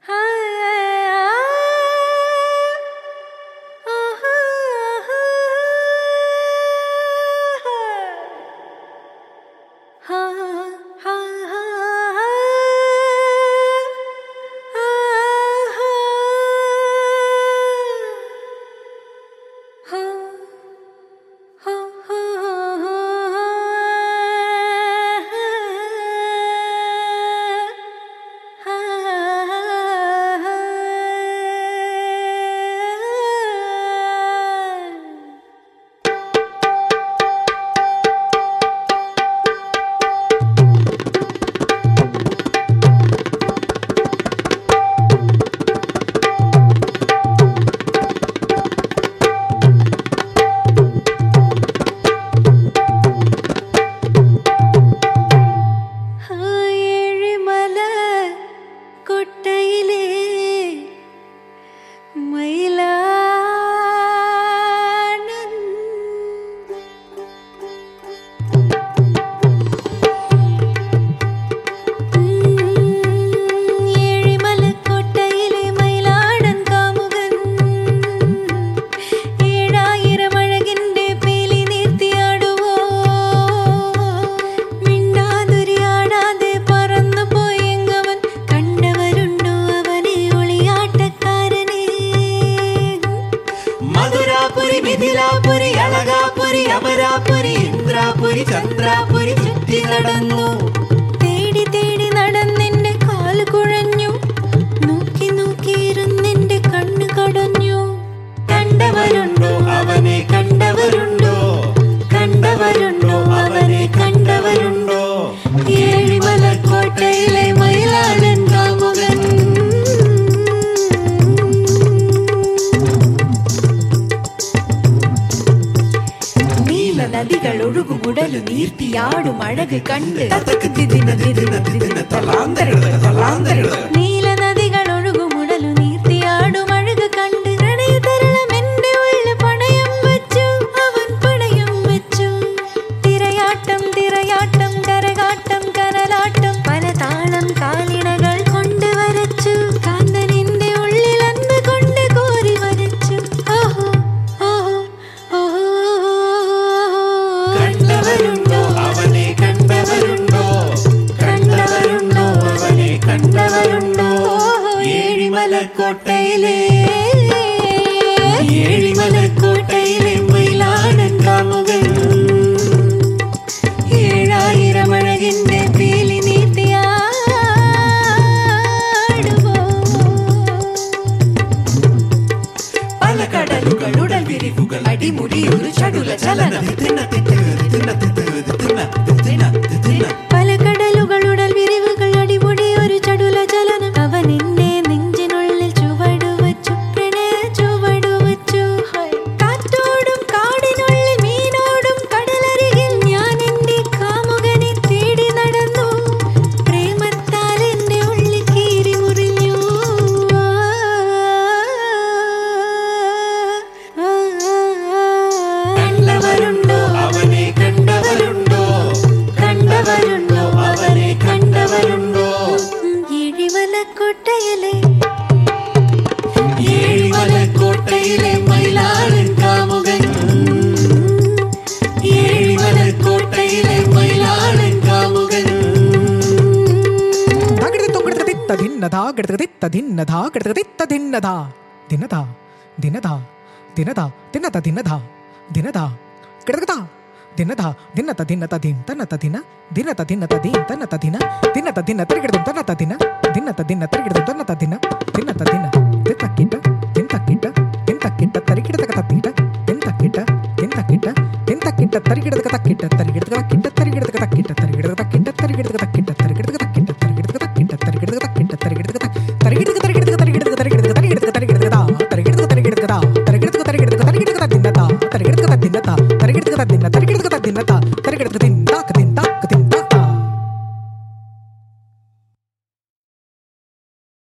മിഥിലാപുരി, അളകാപുരി, അമരാപുരി, ഇന്ദ്രാപുരി, ചന്ദ്രാപുരി ചുറ്റി നടന്നു. തേടി തേടി നടന്നെന്റെ കാല് കുഴഞ്ഞു, നോക്കി നോക്കിയിരുന്നെന്റെ കണ്ണു കടഞ്ഞു. കണ്ടവരുണ്ടോ അവനെ കണ്ടവരുണ്ടോ, കണ്ടവരുണ്ടോ അവനെ കണ്ടവരുണ്ടോ? ഏഴിമലക്കോട്ടയിലെ മയിലാടൻ കാമുകൻ. നദികൾ ഒഴുകുകുടലു നീർത്തിയാടും അഴക് കണ്ട് നീല നദികൾ ഒഴുകുമുടലു നീർത്തിയാടും അഴക് കണ്ട് പ്രണയതരളം എന്റെ ഉള്ളിൽ പണയം വെച്ചു, അവൻ പണയം വെച്ചു. തിരയാട്ടം തിരയാട്ടം കരകാട്ടം കരലാട്ടം പല താളം കാലിണകൾ കൊണ്ട് വരച്ചു. കാന്തൻ എന്റെ ഉള്ളിൽ അന്ന് കൊണ്ട് കോരി വരച്ചു. ഓഹോ ഓഹോ ഓഹോ. കണ്ടവരുണ്ടോ അവനെ കണ്ടവരുണ്ടോ, കണ്ടവരുണ്ടോ അവനെ കണ്ടവരുണ്ടോ? ഏഴിമലക്കോട്ടയിലെ ഏഴിമലക്കോട്ടയിലെ മയിലാടൻ കാമുകൻ. 7000 അഴകിന്റെ പീലി നീർത്തിയാടുവോ. പല കടലുകൾ ഉടൽ വിരിവുകൾ അടിമുടിയൊരു ചടുല ചലനം. പല കടലുകൾ ഉടൽ വിരിവുകൾ അടിമുടി ഒരു ചടുല ചലനം. അവൻ എന്റെ നെഞ്ചിനുള്ളിൽ ചുവടുവച്ചു, പ്രണയ ചുവടുവച്ചു. കാറ്റോടും കാടിനുള്ളിൽ മീനോടും കടലരികിൽ ഞാൻ എന്റെ കാമുകനെ തേടി നടന്നു. പ്രേമത്താൽ എന്റെ ഉള്ളിൽ കീറി മുറിഞ്ഞു. കണ്ടവരുണ്ടോ അവനെ കണ്ടവരുണ്ടോ, കണ്ടവരുണ്ടോ അവനെ കണ്ടവരുണ്ടോ? ഏഴിമലക്കോട്ടയിലെ ഏഴിമലക്കോട്ടയിലെ മയിലാടൻ കാമുകൻ. ഏഴിമലക്കോട്ടയിലെ മയിലാടൻ കാമുകൻ. തരികിട